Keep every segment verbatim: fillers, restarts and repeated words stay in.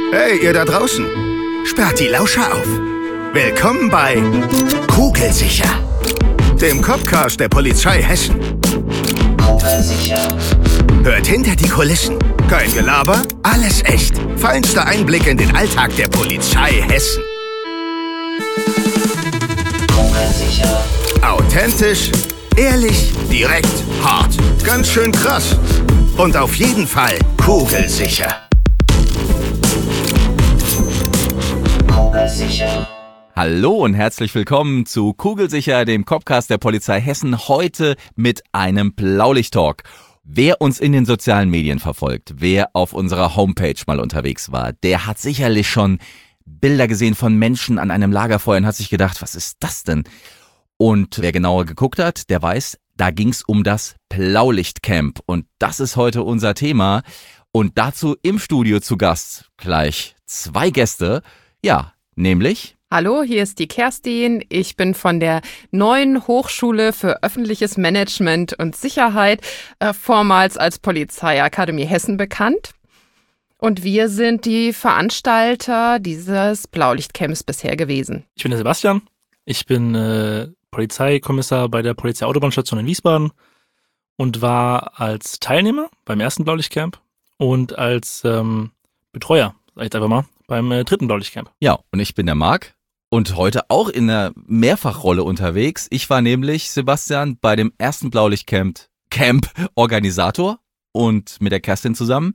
Hey, ihr da draußen! Sperrt die Lauscher auf! Willkommen bei Kugelsicher, dem Copcast der Polizei Hessen. Kugelsicher. Hört hinter die Kulissen. Kein Gelaber, alles echt. Feinster Einblick in den Alltag der Polizei Hessen. Kugelsicher. Authentisch, ehrlich, direkt, hart. Ganz schön krass. Und auf jeden Fall kugelsicher. Kugelsicher. Hallo und herzlich willkommen zu Kugelsicher, dem Copcast der Polizei Hessen, heute mit einem Blaulicht-Talk. Wer uns in den sozialen Medien verfolgt, wer auf unserer Homepage mal unterwegs war, der hat sicherlich schon Bilder gesehen von Menschen an einem Lagerfeuer und hat sich gedacht, was ist das denn? Und wer genauer geguckt hat, der weiß, da ging's um das Blaulichtcamp. Und das ist heute unser Thema. Und dazu im Studio zu Gast gleich zwei Gäste, ja, nämlich... Hallo, hier ist die Kerstin. Ich bin von der Neuen Hochschule für öffentliches Management und Sicherheit, äh, vormals als Polizeiakademie Hessen bekannt. Und wir sind die Veranstalter dieses Blaulichtcamps bisher gewesen. Ich bin der Sebastian. Ich bin äh, Polizeikommissar bei der Polizeiautobahnstation in Wiesbaden und war als Teilnehmer beim ersten Blaulichtcamp und als ähm, Betreuer, sag ich jetzt einfach mal, beim äh, dritten Blaulichtcamp. Ja, und ich bin der Marc. Und heute auch in einer Mehrfachrolle unterwegs. Ich war nämlich, Sebastian, bei dem ersten Blaulichtcamp Camp Organisator und mit der Kerstin zusammen.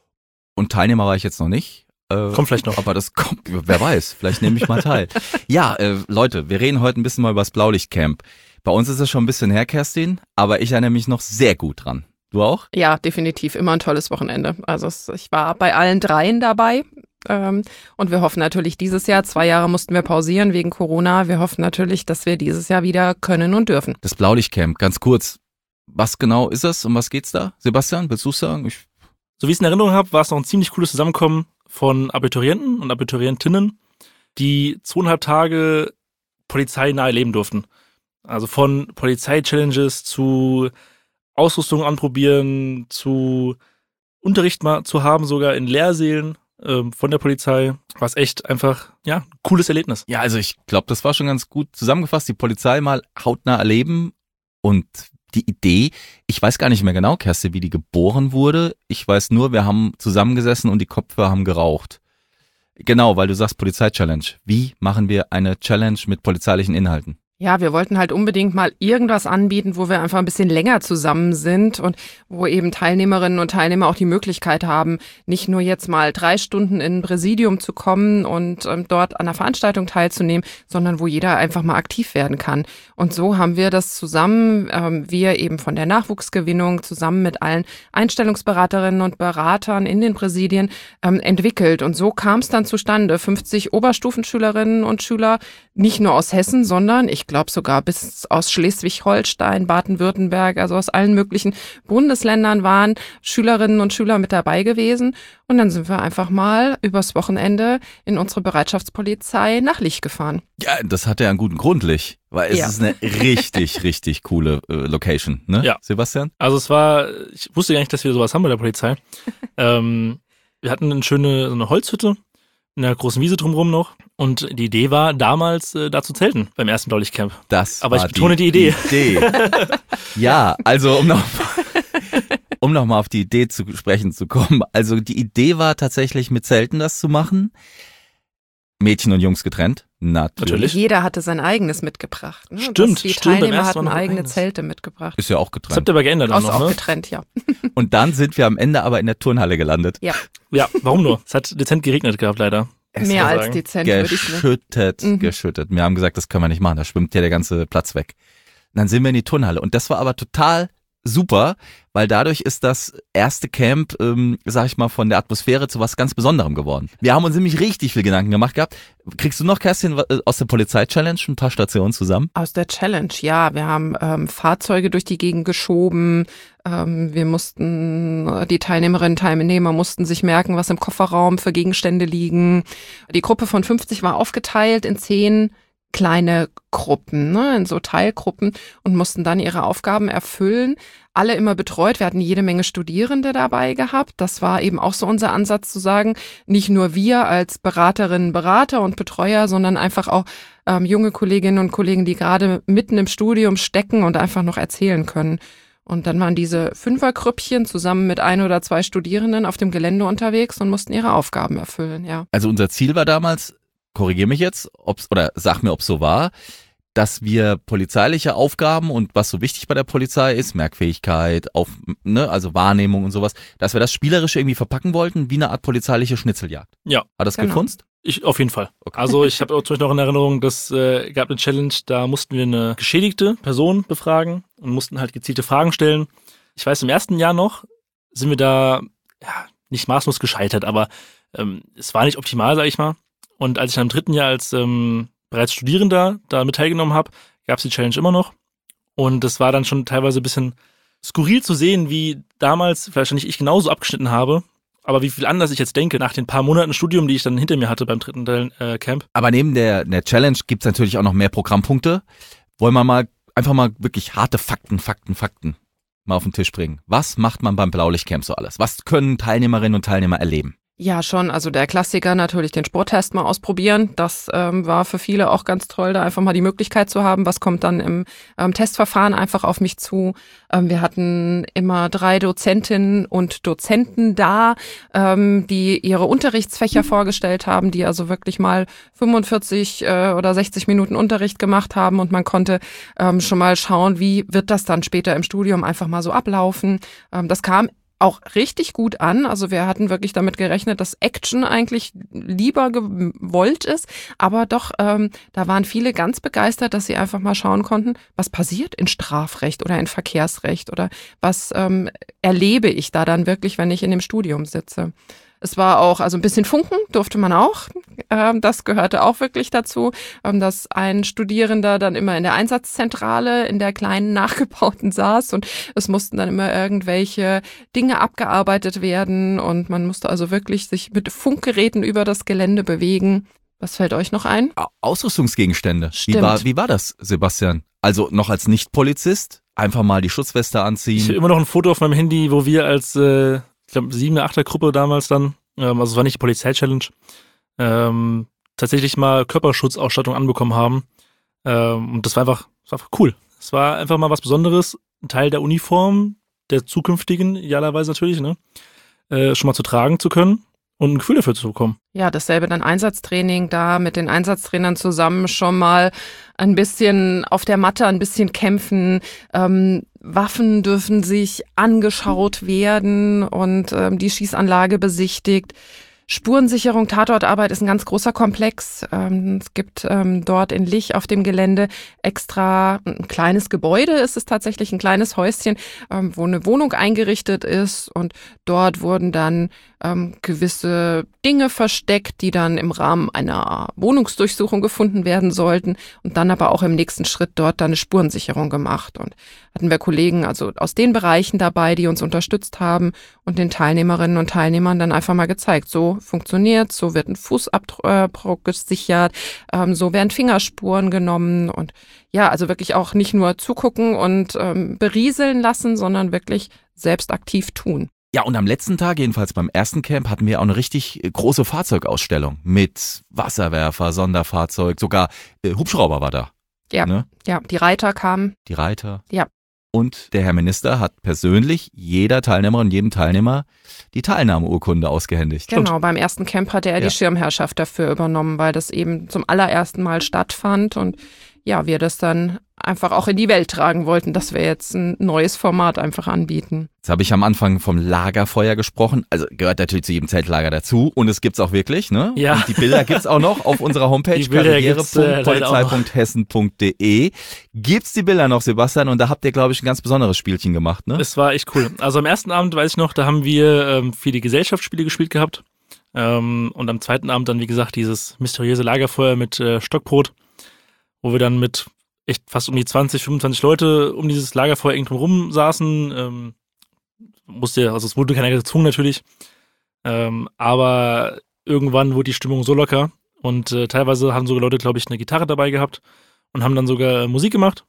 Und Teilnehmer war ich jetzt noch nicht. Äh, kommt vielleicht noch. Aber das kommt, wer weiß, vielleicht nehme ich mal teil. Ja, äh, Leute, wir reden heute ein bisschen mal über das Blaulichtcamp. Bei uns ist es schon ein bisschen her, Kerstin, aber ich erinnere mich noch sehr gut dran. Du auch? Ja, definitiv. Immer ein tolles Wochenende. Also ich war bei allen dreien dabei. Ähm, und wir hoffen natürlich dieses Jahr, zwei Jahre mussten wir pausieren wegen Corona, wir hoffen natürlich, dass wir dieses Jahr wieder können und dürfen. Das Blaulichtcamp, ganz kurz, was genau ist das? Um was geht's da? Sebastian, willst du sagen? Ich so wie ich es in Erinnerung habe, war es noch ein ziemlich cooles Zusammenkommen von Abiturienten und Abiturientinnen, die zweieinhalb Tage polizeinahe leben durften. Also von Polizei-Challenges zu Ausrüstung anprobieren, zu Unterricht mal zu haben, sogar in Lehrsälen von der Polizei, war es echt einfach, ja, ein cooles Erlebnis. Ja, also ich glaube, das war schon ganz gut zusammengefasst, die Polizei mal hautnah erleben und die Idee, ich weiß gar nicht mehr genau, Kerstin, wie die geboren wurde. Ich weiß nur, wir haben zusammengesessen und die Kopfhörer haben geraucht. Genau, weil du sagst Polizei-Challenge. Wie machen wir eine Challenge mit polizeilichen Inhalten? Ja, wir wollten halt unbedingt mal irgendwas anbieten, wo wir einfach ein bisschen länger zusammen sind und wo eben Teilnehmerinnen und Teilnehmer auch die Möglichkeit haben, nicht nur jetzt mal drei Stunden in ein Präsidium zu kommen und ähm, dort an der Veranstaltung teilzunehmen, sondern wo jeder einfach mal aktiv werden kann. Und so haben wir das zusammen, ähm, wir eben von der Nachwuchsgewinnung zusammen mit allen Einstellungsberaterinnen und Beratern in den Präsidien ähm, entwickelt. Und so kam es dann zustande. fünfzig Oberstufenschülerinnen und Schüler, nicht nur aus Hessen, sondern ich Ich glaube sogar bis aus Schleswig-Holstein, Baden-Württemberg, also aus allen möglichen Bundesländern waren Schülerinnen und Schüler mit dabei gewesen. Und dann sind wir einfach mal übers Wochenende in unsere Bereitschaftspolizei nach Lich gefahren. Ja, das hat ja einen guten Grund, Lich, weil es Ja. ist eine richtig, richtig coole äh, Location, ne, Ja. Sebastian? Also es war, ich wusste gar nicht, dass wir sowas haben bei der Polizei. ähm, wir hatten eine schöne so eine Holzhütte in der großen Wiese drumherum noch. Und die Idee war, damals äh, da zu zelten beim ersten Blaulichtcamp. Das Aber war ich betone die Idee. Idee. Ja, also um noch, um noch mal auf die Idee zu sprechen zu kommen. Also die Idee war tatsächlich mit Zelten das zu machen. Mädchen und Jungs getrennt. Natürlich. Natürlich. Jeder hatte sein eigenes mitgebracht. Ne? Stimmt, Das, die stimmt, beim Teilnehmer ersten hatten Mal noch eigene eigenes. Zelte mitgebracht. Ist ja auch Das habt getrennt. ihr aber geändert dann Aus noch, auch ne? getrennt, ja. Und dann sind wir am Ende aber in der Turnhalle gelandet. Ja, Ja, warum nur? Es hat dezent geregnet gehabt, leider. Es mehr war als sagen. dezent, würde ich sagen. Geschüttet, Mhm. geschüttet. Wir haben gesagt, das können wir nicht machen, da schwimmt ja der ganze Platz weg. Und dann sind wir in die Turnhalle und das war aber total super, weil dadurch ist das erste Camp, ähm, sag ich mal, von der Atmosphäre zu was ganz Besonderem geworden. Wir haben uns nämlich richtig viel Gedanken gemacht gehabt. Kriegst du noch, Kerstin, aus der Polizei-Challenge ein paar Stationen zusammen? Aus der Challenge, ja. Wir haben ähm, Fahrzeuge durch die Gegend geschoben. Ähm, wir mussten, die Teilnehmerinnen und Teilnehmer mussten sich merken, was im Kofferraum für Gegenstände liegen. Die Gruppe von fünfzig war aufgeteilt in zehn kleine Gruppen, ne, in so Teilgruppen und mussten dann ihre Aufgaben erfüllen. Alle immer betreut. Wir hatten jede Menge Studierende dabei gehabt. Das war eben auch so unser Ansatz zu sagen, nicht nur wir als Beraterinnen, Berater und Betreuer, sondern einfach auch ähm, junge Kolleginnen und Kollegen, die gerade mitten im Studium stecken und einfach noch erzählen können. Und dann waren diese Fünfergrüppchen zusammen mit ein oder zwei Studierenden auf dem Gelände unterwegs und mussten ihre Aufgaben erfüllen, ja. Also unser Ziel war damals, korrigiere mich jetzt, ob's, oder sag mir, ob es so war, dass wir polizeiliche Aufgaben und was so wichtig bei der Polizei ist, Merkfähigkeit, auf, ne, also Wahrnehmung und sowas, dass wir das spielerisch irgendwie verpacken wollten, wie eine Art polizeiliche Schnitzeljagd. Ja. Hat das Genau. gefunzt? Ich auf jeden Fall. Okay. Also ich habe auch zum Beispiel noch in Erinnerung, dass äh, gab eine Challenge, da mussten wir eine geschädigte Person befragen und mussten halt gezielte Fragen stellen. Ich weiß, im ersten Jahr noch sind wir da ja nicht maßlos gescheitert, aber ähm, es war nicht optimal, sag ich mal. Und als ich dann im dritten Jahr als ähm, bereits Studierender da mit teilgenommen habe, gab es die Challenge immer noch. Und das war dann schon teilweise ein bisschen skurril zu sehen, wie damals wahrscheinlich ich genauso abgeschnitten habe, aber wie viel anders ich jetzt denke, nach den paar Monaten Studium, die ich dann hinter mir hatte beim dritten Teil, äh, Camp. Aber neben der, der Challenge gibt's natürlich auch noch mehr Programmpunkte. Wollen wir mal einfach mal wirklich harte Fakten, Fakten, Fakten mal auf den Tisch bringen. Was macht man beim Blaulichtcamp so alles? Was können Teilnehmerinnen und Teilnehmer erleben? Ja, schon. Also der Klassiker natürlich den Sporttest mal ausprobieren. Das ähm, war für viele auch ganz toll, da einfach mal die Möglichkeit zu haben. Was kommt dann im ähm, Testverfahren einfach auf mich zu? Ähm, wir hatten immer drei Dozentinnen und Dozenten da, ähm, die ihre Unterrichtsfächer vorgestellt haben, die also wirklich mal fünfundvierzig äh, oder sechzig Minuten Unterricht gemacht haben und man konnte ähm, schon mal schauen, wie wird das dann später im Studium einfach mal so ablaufen. Ähm, das kam auch richtig gut an. Also wir hatten wirklich damit gerechnet, dass Action eigentlich lieber gewollt ist. Aber doch, ähm, da waren viele ganz begeistert, dass sie einfach mal schauen konnten, was passiert in Strafrecht oder in Verkehrsrecht oder was ähm, erlebe ich da dann wirklich, wenn ich in dem Studium sitze. Es war auch, also ein bisschen Funken durfte man auch. Ähm, das gehörte auch wirklich dazu, ähm, dass ein Studierender dann immer in der Einsatzzentrale, in der kleinen nachgebauten saß und es mussten dann immer irgendwelche Dinge abgearbeitet werden und man musste also wirklich sich mit Funkgeräten über das Gelände bewegen. Was fällt euch noch ein? Ausrüstungsgegenstände. Stimmt. Wie war, wie war das, Sebastian? Also noch als Nicht-Polizist, einfach mal die Schutzweste Ich habe anziehen. immer noch ein Foto auf meinem Handy, wo wir als, äh, ich glaube, sieben, achter Gruppe damals dann, ähm, also es war nicht die Polizei-Challenge, ähm, tatsächlich mal Körperschutzausstattung anbekommen haben. Ähm, und das war einfach, das war einfach cool. Es war einfach mal was Besonderes, ein Teil der Uniform, der zukünftigen, idealerweise natürlich, ne, äh, schon mal zu tragen zu können und ein Gefühl dafür zu bekommen. Ja, dasselbe dann Einsatztraining, da mit den Einsatztrainern zusammen schon mal ein bisschen auf der Matte, ein bisschen kämpfen. Ähm, Waffen dürfen sich angeschaut werden und ähm, die Schießanlage besichtigt. Spurensicherung, Tatortarbeit ist ein ganz großer Komplex. Ähm, es gibt ähm, dort in Lich auf dem Gelände extra ein kleines Gebäude, ist es tatsächlich ein kleines Häuschen, ähm, wo eine Wohnung eingerichtet ist und dort wurden dann ähm, gewisse Dinge versteckt, die dann im Rahmen einer Wohnungsdurchsuchung gefunden werden sollten und dann aber auch im nächsten Schritt dort dann eine Spurensicherung gemacht. Und hatten wir Kollegen also aus den Bereichen dabei, die uns unterstützt haben und den Teilnehmerinnen und Teilnehmern dann einfach mal gezeigt, so funktioniert, so wird ein Fußabdruck gesichert, ähm, so werden Fingerspuren genommen und ja, also wirklich auch nicht nur zugucken und ähm, berieseln lassen, sondern wirklich selbst aktiv tun. Ja, und am letzten Tag, jedenfalls beim ersten Camp, hatten wir auch eine richtig große Fahrzeugausstellung mit Wasserwerfer, Sonderfahrzeug, sogar äh, Hubschrauber war da. Ja, Ne? ja, die Reiter kamen. Die Reiter. Ja. Und der Herr Minister hat persönlich jeder Teilnehmerin und jedem Teilnehmer die Teilnahmeurkunde ausgehändigt. Genau, beim ersten Camp hatte er Ja. die Schirmherrschaft dafür übernommen, weil das eben zum allerersten Mal stattfand und ja, wir das dann einfach auch in die Welt tragen wollten, dass wir jetzt ein neues Format einfach anbieten. Jetzt habe ich am Anfang vom Lagerfeuer gesprochen, also gehört natürlich zu jedem Zeltlager dazu und es gibt's auch wirklich, ne? Ja. Und die Bilder gibt's auch noch auf unserer Homepage Die Bilder gibt's, äh, karriere punkt leider auch polizei noch. punkt hessen punkt de. Gibt's die Bilder noch, Sebastian? Und da habt ihr, glaube ich, ein ganz besonderes Spielchen gemacht, ne? Es war echt cool. Also am ersten Abend, weiß ich noch, da haben wir ähm, viele Gesellschaftsspiele gespielt gehabt. Ähm, und am zweiten Abend dann, wie gesagt, dieses mysteriöse Lagerfeuer mit äh, Stockbrot, wo wir dann mit echt fast um die zwanzig, fünfundzwanzig Leute um dieses Lagerfeuer irgendwo rum saßen. Ähm, musste, also es wurde keiner gezwungen natürlich. Ähm, aber irgendwann wurde die Stimmung so locker Und äh, teilweise haben sogar Leute, glaube ich, eine Gitarre dabei gehabt und haben dann sogar Musik gemacht.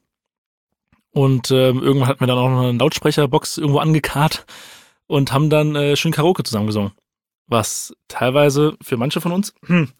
Und ähm, irgendwann hatten wir dann auch noch eine Lautsprecherbox irgendwo angekarrt und haben dann äh, schön Karaoke zusammengesungen. Was teilweise für manche von uns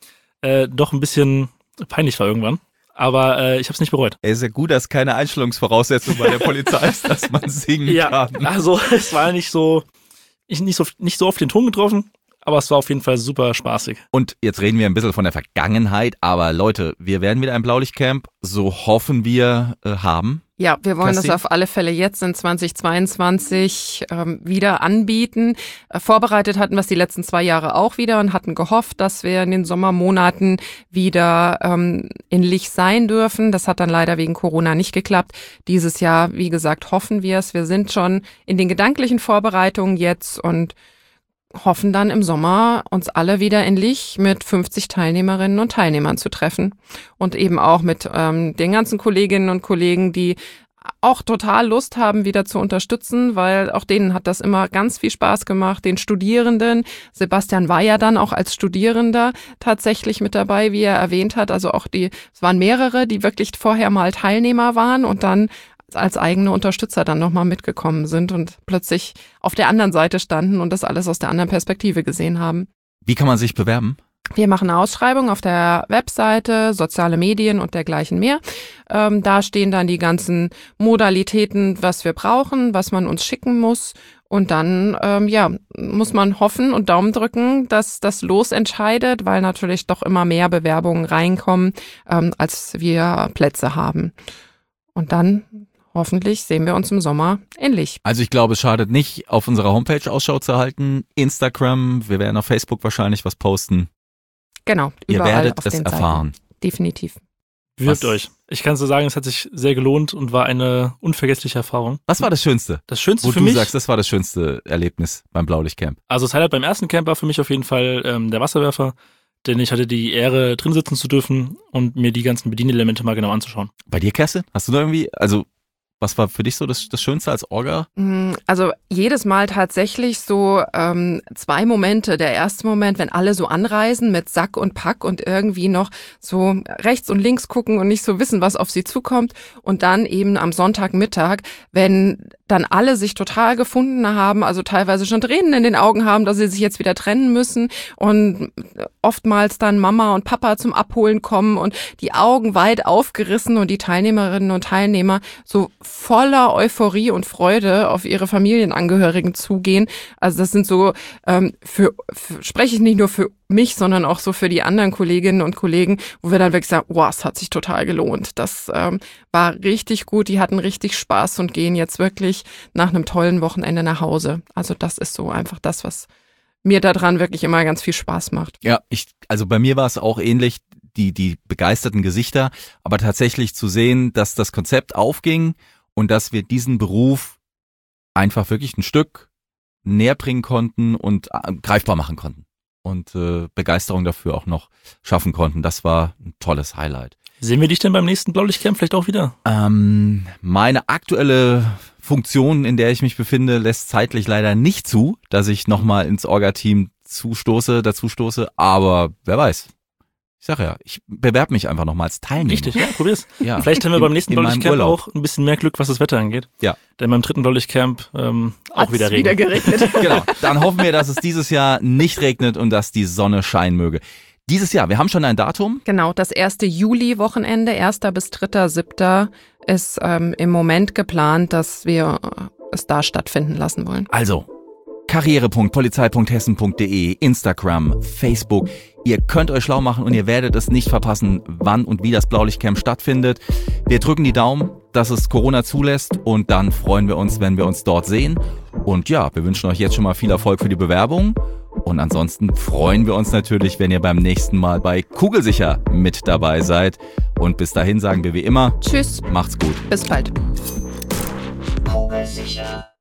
äh, doch ein bisschen peinlich war irgendwann. Aber äh, ich habe es nicht bereut. Es ist ja gut, dass keine Einstellungsvoraussetzung bei der Polizei ist, dass man singen Ja, kann. also es war nicht so, ich nicht so, nicht so auf den Ton getroffen, aber es war auf jeden Fall super spaßig. Und jetzt reden wir ein bisschen von der Vergangenheit, aber Leute, wir werden wieder ein Blaulichtcamp, so hoffen wir, äh, haben. Ja, wir wollen Kerstin? das auf alle Fälle jetzt in zwanzig zweiundzwanzig ähm, wieder anbieten. Äh, vorbereitet hatten wir es die letzten zwei Jahre auch wieder und hatten gehofft, dass wir in den Sommermonaten wieder ähm, in Lich sein dürfen. Das hat dann leider wegen Corona nicht geklappt. Dieses Jahr, wie gesagt, hoffen wir es. Wir sind schon in den gedanklichen Vorbereitungen jetzt und hoffen dann im Sommer, uns alle wieder in Lich mit fünfzig Teilnehmerinnen und Teilnehmern zu treffen und eben auch mit ähm, den ganzen Kolleginnen und Kollegen, die auch total Lust haben, wieder zu unterstützen, weil auch denen hat das immer ganz viel Spaß gemacht, den Studierenden. Sebastian war ja dann auch als Studierender tatsächlich mit dabei, wie er erwähnt hat. Also auch die, es waren mehrere, die wirklich vorher mal Teilnehmer waren und dann als eigene Unterstützer dann nochmal mitgekommen sind und plötzlich auf der anderen Seite standen und das alles aus der anderen Perspektive gesehen haben. Wie kann man sich bewerben? Wir machen eine Ausschreibung auf der Webseite, soziale Medien und dergleichen mehr. Ähm, da stehen dann die ganzen Modalitäten, was wir brauchen, was man uns schicken muss. Und dann ähm, ja, muss man hoffen und Daumen drücken, dass das Los entscheidet, weil natürlich doch immer mehr Bewerbungen reinkommen, ähm, als wir Plätze haben. Und dann hoffentlich sehen wir uns im Sommer in Lich. Also ich glaube, es schadet nicht, auf unserer Homepage Ausschau zu halten. Instagram, wir werden auf Facebook wahrscheinlich was posten. Genau, Ihr überall werdet auf es den erfahren. Seiten. Definitiv. Wirbt Was- euch. Ich kann so sagen, es hat sich sehr gelohnt und war eine unvergessliche Erfahrung. Was war das Schönste? Das Schönste Wo für du mich, sagst, das war das schönste Erlebnis beim Blaulichtcamp. also das Highlight beim ersten Camp war für mich auf jeden Fall ähm, der Wasserwerfer, denn ich hatte die Ehre, drin sitzen zu dürfen und mir die ganzen Bedienelemente mal genau anzuschauen. Bei dir, Kerstin? Hast du da irgendwie, also was war für dich so das, das Schönste als Orga? Also jedes Mal tatsächlich so ähm, zwei Momente. Der erste Moment, wenn alle so anreisen mit Sack und Pack und irgendwie noch so rechts und links gucken und nicht so wissen, was auf sie zukommt. Und dann eben am Sonntagmittag, wenn dann alle sich total gefunden haben, also teilweise schon Tränen in den Augen haben, dass sie sich jetzt wieder trennen müssen und oftmals dann Mama und Papa zum Abholen kommen und die Augen weit aufgerissen und die Teilnehmerinnen und Teilnehmer so voller Euphorie und Freude auf ihre Familienangehörigen zugehen. Also das sind so, ähm, für, für spreche ich nicht nur für mich, sondern auch so für die anderen Kolleginnen und Kollegen, wo wir dann wirklich sagen, wow, es hat sich total gelohnt. Das ähm, war richtig gut, die hatten richtig Spaß und gehen jetzt wirklich nach einem tollen Wochenende nach Hause. Also das ist so einfach das, was mir daran wirklich immer ganz viel Spaß macht. Ja, ich, also bei mir war es auch ähnlich, die, die begeisterten Gesichter, aber tatsächlich zu sehen, dass das Konzept aufging und dass wir diesen Beruf einfach wirklich ein Stück näher bringen konnten und äh, greifbar machen konnten. Und äh, Begeisterung dafür auch noch schaffen konnten. Das war ein tolles Highlight. Sehen wir dich denn beim nächsten Blaulichtcamp vielleicht auch wieder? Ähm, meine aktuelle Funktion, in der ich mich befinde, lässt zeitlich leider nicht zu, dass ich nochmal ins Orga-Team zustoße, dazu stoße, aber wer weiß. Ich sag ja, ich bewerbe mich einfach nochmal als Teilnehmer. Richtig, ja, probier's. Ja. Vielleicht haben wir In- beim nächsten in meinem Blaulichtcamp Urlaub. auch ein bisschen mehr Glück, was das Wetter angeht. Ja. Denn beim dritten Blaulichtcamp ähm, auch Hat's wieder Regen. wieder geregnet. Genau, dann hoffen wir, dass es dieses Jahr nicht regnet und dass die Sonne scheinen möge. Dieses Jahr, wir haben schon ein Datum. Genau, das erste Juli-Wochenende, erster bis dritter siebter ist ähm, im Moment geplant, dass wir äh, es da stattfinden lassen wollen. Also, karriere punkt polizei punkt hessen punkt de, Instagram, Facebook. Ihr könnt euch schlau machen und ihr werdet es nicht verpassen, wann und wie das Blaulichtcamp stattfindet. Wir drücken die Daumen, dass es Corona zulässt und dann freuen wir uns, wenn wir uns dort sehen. Und ja, wir wünschen euch jetzt schon mal viel Erfolg für die Bewerbung. Und ansonsten freuen wir uns natürlich, wenn ihr beim nächsten Mal bei Kugelsicher mit dabei seid. Und bis dahin sagen wir wie immer, Tschüss, macht's gut. bis bald. Kugelsicher.